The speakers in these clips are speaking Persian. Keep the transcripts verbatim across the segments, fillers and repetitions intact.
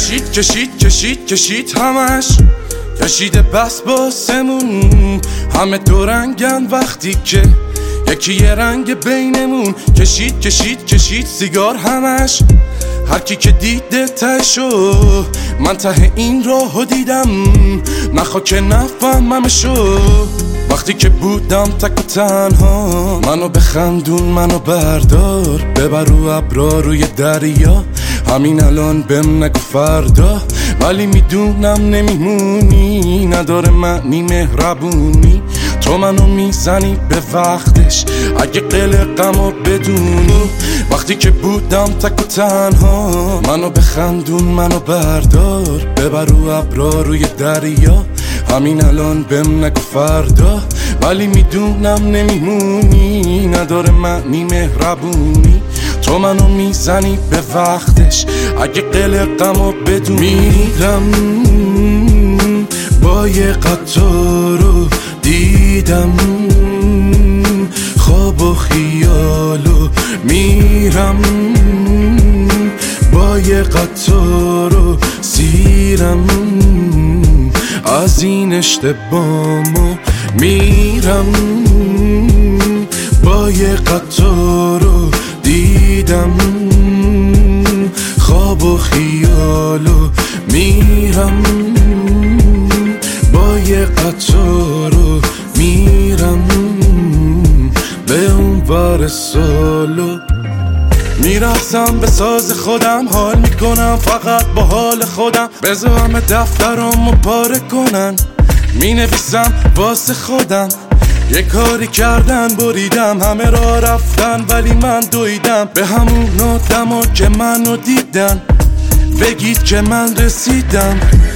کشید کشید کشید کشید همش کشیده بس باسمون، همه دو رنگن وقتی که یکی یه رنگ بینمون. کشید کشید کشید سیگار همش، هر کی که دیده تهشو، من ته این راهو دیدم نخوا که نفهممشو. وقتی که بودم تک و تنها، منو بخندون منو بردار، ببر رو ابرا روی دریا، همین الان بهم نگو فردا. ولی میدونم نمیمونی، نداره معنی مهربونی، تو منو میزنی به وقتش اگه قلقمو بدونی. وقتی که بودم تک و تنها، منو بخندون منو بردار، ببر رو ابرا روی دریا، همین الان بهم نگو فردا. ولی میدونم نمیمونی، نداره معنی مهربونی، تو منو میزنی به وقتش اگه قلقمو بدونی. میرم با یه قطارو دیدم خواب و خیالو، میرم با یه قطارو سیرم از این اشتباهمو. میرم با یه قطارو دیدم خواب و خیالو، میرم با یه قطارو میرم به اون ور سالو. میرسم به ساز خودم، حال میکنم فقط با حال خودم، بذار همه دفترامو پاره کنن، مینویسم واسه خودم. یه کاری کردن بریدم، همه را رفتن ولی من دویدم به همون آدما که منو دیدن، بگید که من رسیدم.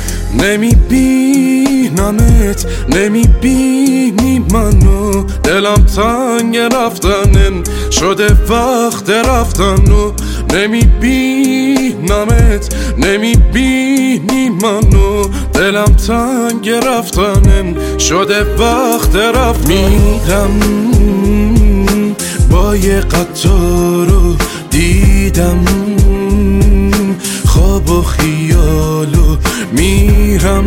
نمیبینمت نمیبینی منو، دلم تنگ رفتنم شده وقت رفتن و نمیبینمت نمیبینی منو، دلم تنگ رفتنم شده وقت رفتن. میرم با یه قطارو دیدم خواب و خیالو، میرم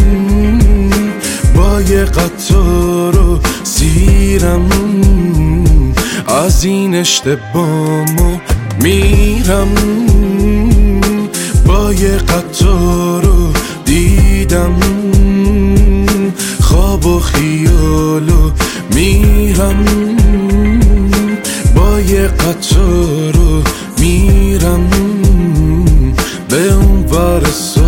با یه قطارو سیرم از این اشتباهمو. میرم با یه قطارو دیدم خواب و خیالو، میرم با یه قطارو میرم به اون ور